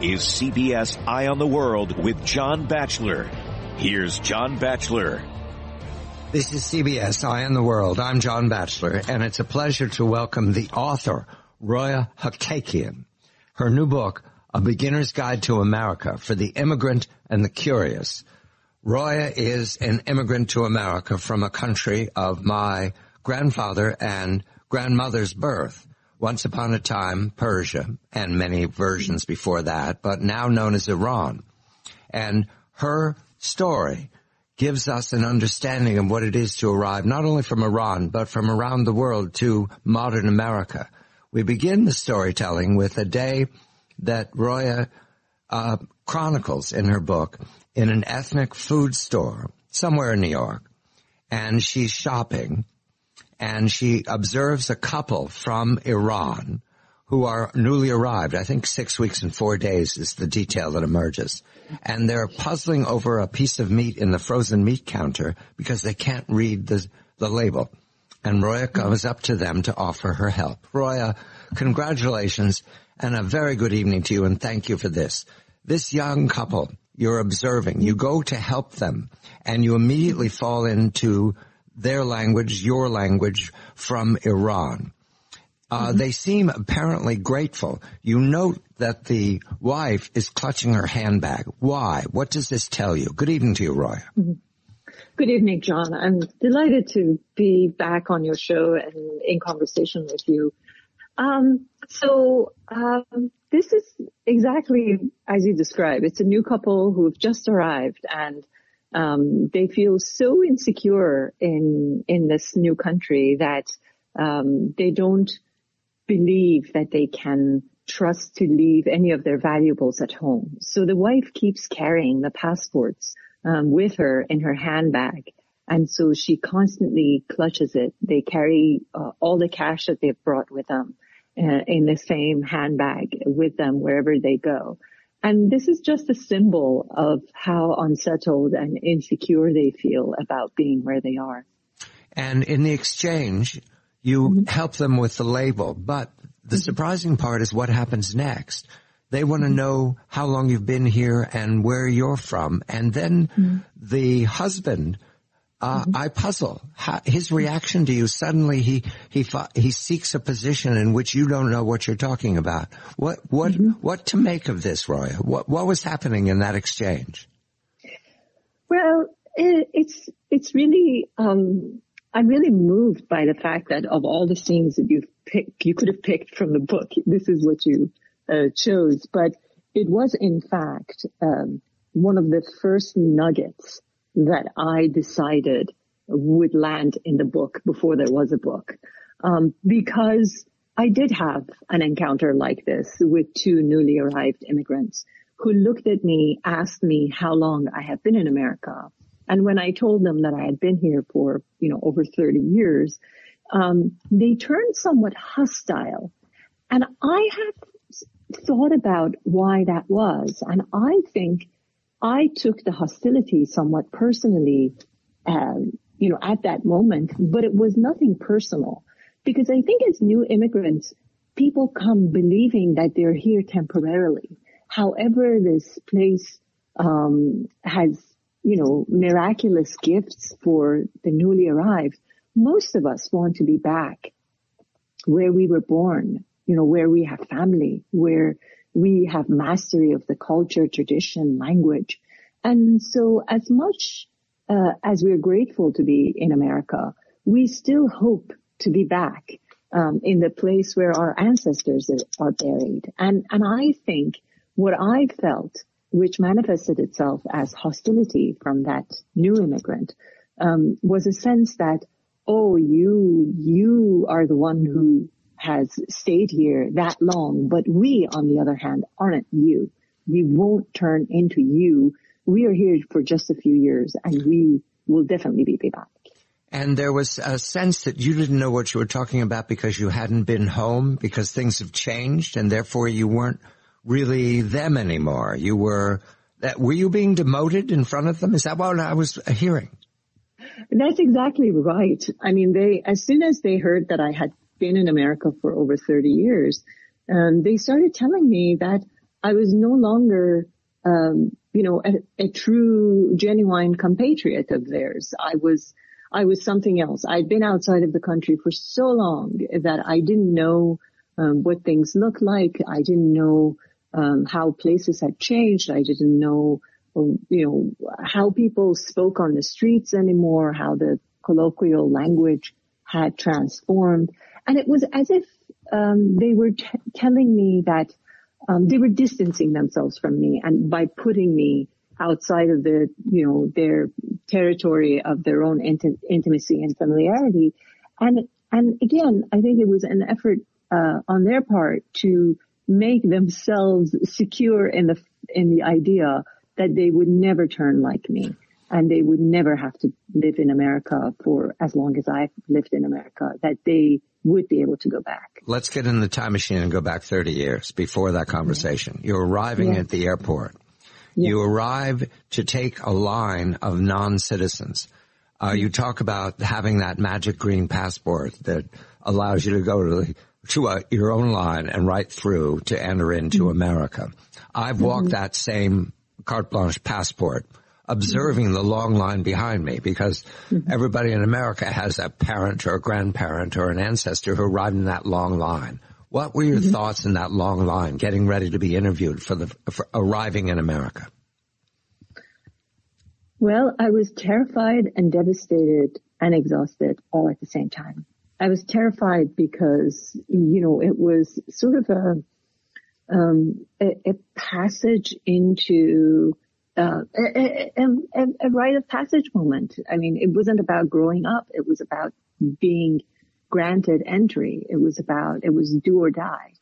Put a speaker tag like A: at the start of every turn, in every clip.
A: is CBS Eye on the World with John Batchelor. Here's John Batchelor.
B: This is CBS Eye on the World. I'm John Batchelor, and it's a pleasure to welcome the author, Roya Hakakian. Her new book, A Beginner's Guide to America for the Immigrant and the Curious. Roya is an immigrant to America from a country of my grandfather and grandmother's birth. Once upon a time, Persia, and many versions before that, but now known as Iran. And her story gives us an understanding of what it is to arrive not only from Iran, but from around the world to modern America. We begin the storytelling with a day that Roya chronicles in her book in an ethnic food store somewhere in New York. And she's shopping, and she observes a couple from Iran who are newly arrived. I think 6 weeks and 4 days is the detail that emerges. And they're puzzling over a piece of meat in the frozen meat counter because they can't read the label. And Roya comes up to them to offer her help. Roya, congratulations and a very good evening to you, and thank you for this. This young couple you're observing, you go to help them, and you immediately fall into their language, your language, from Iran. They seem apparently grateful. You note that the wife is clutching her handbag. Why? What does this tell you? Good evening to you, Roya.
C: Good evening, John. I'm delighted to be back on your show and in conversation with you. This is exactly as you described. It's a new couple who have just arrived, and they feel so insecure in this new country that they don't believe that they can trust to leave any of their valuables at home. So the wife keeps carrying the passports with her in her handbag, and so she constantly clutches it. They carry all the cash that they've brought with them in the same handbag with them wherever they go. And this is just a symbol of how unsettled and insecure they feel about being where they are.
B: And in the exchange, you help them with the label. But the surprising part is what happens next. They want to know how long you've been here and where you're from. And then the husband, I puzzle. His reaction to you, suddenly he seeks a position in which you don't know what you're talking about. What to make of this, Roya? What was happening in that exchange?
C: Well, it's really, I'm really moved by the fact that of all the scenes that you could have picked from the book, this is what you chose. But it was, in fact, one of the first nuggets that I decided would land in the book before there was a book. Because I did have an encounter like this with two newly arrived immigrants who looked at me, asked me how long I had been in America. And when I told them that I had been here for, over 30 years, they turned somewhat hostile. And I have thought about why that was. And I think I took the hostility somewhat personally, at that moment, but it was nothing personal, because I think as new immigrants, people come believing that they're here temporarily. However, this place, has, miraculous gifts for the newly arrived. Most of us want to be back where we were born, where we have family, where we have mastery of the culture, tradition, language. And so as much as we're grateful to be in America, we still hope to be back in the place where our ancestors are buried. And I think what I felt, which manifested itself as hostility from that new immigrant, was a sense that, oh, you are the one who has stayed here that long, but we, on the other hand, aren't you. We won't turn into you. We are here for just a few years, and we will definitely be back.
B: And there was a sense that you didn't know what you were talking about because you hadn't been home, because things have changed, and therefore you weren't really them anymore. Were you being demoted in front of them? Is that what I was hearing?
C: That's exactly right. I mean, as soon as they heard that I had been in America for over 30 years, they started telling me that I was no longer, a true, genuine compatriot of theirs. I was something else. I'd been outside of the country for so long that I didn't know what things looked like. I didn't know how places had changed. I didn't know, how people spoke on the streets anymore, how the colloquial language had transformed. And it was as if they were telling me that they were distancing themselves from me, and by putting me outside of their territory of their own intimacy and familiarity. And again, I think it was an effort on their part to make themselves secure in the idea that they would never turn like me, and they would never have to live in America for as long as I've lived in America, that they would be able to go back.
B: Let's get in the time machine and go back 30 years before that conversation. Yeah. You're arriving at the airport. Yeah. You arrive to take a line of non-citizens. You talk about having that magic green passport that allows you to go to your own line and right through to enter into America. I've walked that same carte blanche passport, observing the long line behind me, because everybody in America has a parent or a grandparent or an ancestor who arrived in that long line. What were your thoughts in that long line, getting ready to be interviewed for arriving in America?
C: Well, I was terrified and devastated and exhausted all at the same time. I was terrified because, it was sort of a passage into a rite of passage moment. I mean, it wasn't about growing up. It was about being granted entry. It was do or die.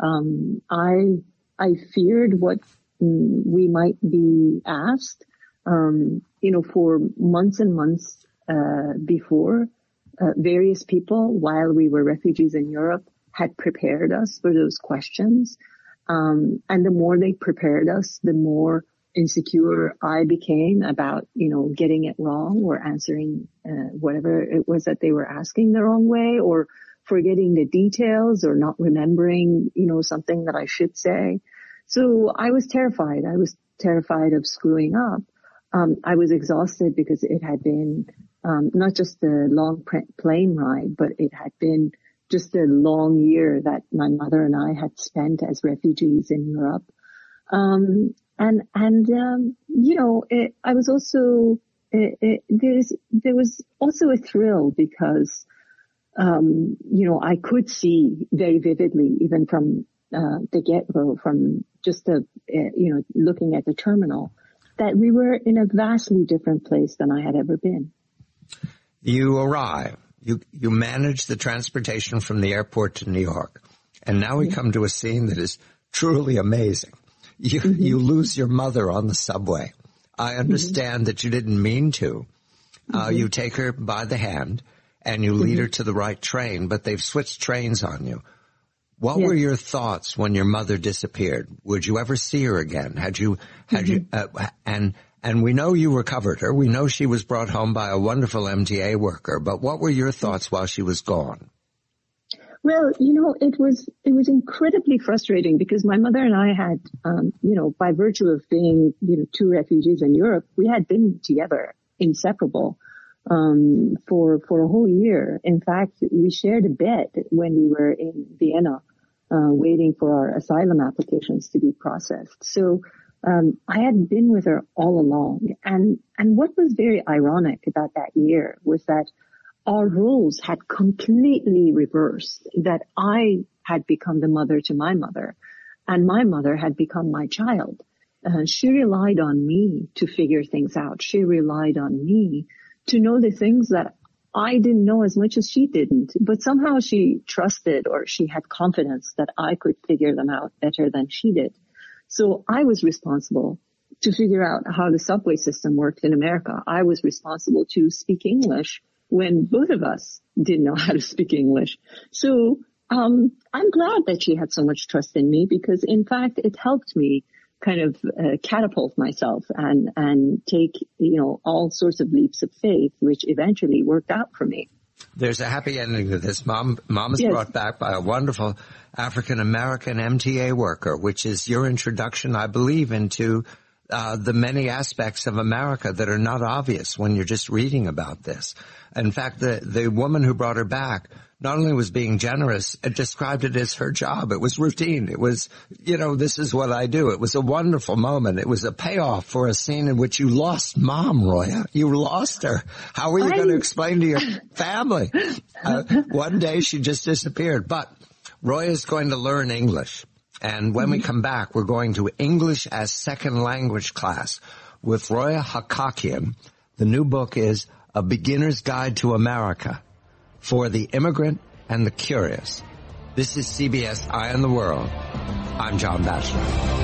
C: I feared what we might be asked, for months and months, before. Various people, while we were refugees in Europe, had prepared us for those questions. And the more they prepared us, the more insecure I became about, getting it wrong or answering whatever it was that they were asking the wrong way, or forgetting the details, or not remembering, something that I should say. So I was terrified. I was terrified of screwing up. I was exhausted because it had been not just a long plane ride, but it had been just a long year that my mother and I had spent as refugees in Europe. I was also, there was also a thrill because, I could see very vividly, even from the get-go, from just looking at the terminal, that we were in a vastly different place than I had ever been.
B: You arrive. You manage the transportation from the airport to New York. And now we come to a scene that is truly amazing. You lose your mother on the subway. I understand that you didn't mean to. You take her by the hand and you lead her to the right train, but they've switched trains on you. What were your thoughts when your mother disappeared? Would you ever see her again? And we know you recovered her. We know she was brought home by a wonderful MTA worker, but what were your thoughts while she was gone?
C: Well, it was incredibly frustrating because my mother and I had, by virtue of being, two refugees in Europe, we had been together, inseparable, for a whole year. In fact, we shared a bed when we were in Vienna, waiting for our asylum applications to be processed. So, I had been with her all along. And what was very ironic about that year was that our roles had completely reversed, that I had become the mother to my mother and my mother had become my child. She relied on me to figure things out. She relied on me to know the things that I didn't know as much as she didn't, but somehow she trusted, or she had confidence that I could figure them out better than she did. So I was responsible to figure out how the subway system worked in America. I was responsible to speak English when both of us didn't know how to speak English. So I'm glad that she had so much trust in me, because in fact it helped me kind of catapult myself and take all sorts of leaps of faith, which eventually worked out for me.
B: There's a happy ending to this. Mom is
C: Yes.
B: brought back by a wonderful African-American MTA worker, which is your introduction, I believe, into the many aspects of America that are not obvious when you're just reading about this. In fact, the woman who brought her back not only was being generous, it described it as her job. It was routine. It was, this is what I do. It was a wonderful moment. It was a payoff for a scene in which you lost Mom, Roya. You lost her. How are you going to explain to your family? One day she just disappeared. But Roya's going to learn English. And when we come back, we're going to English as Second Language class with Roya Hakakian. The new book is A Beginner's Guide to America for the Immigrant and the Curious. This is CBS Eye on the World. I'm John Batchelor.